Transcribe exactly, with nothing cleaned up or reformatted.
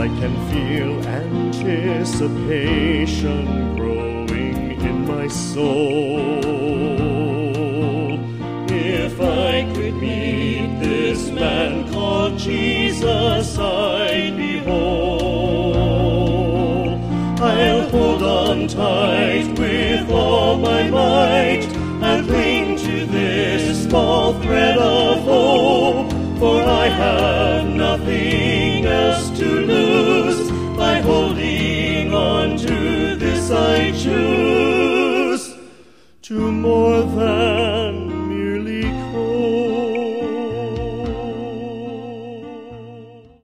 I can feel anticipation growing in my soul. If I could meet this man called Jesus, I'd be whole. I'll hold on tight with all my might and cling to this small thread of hope, for I have nothing else to lose.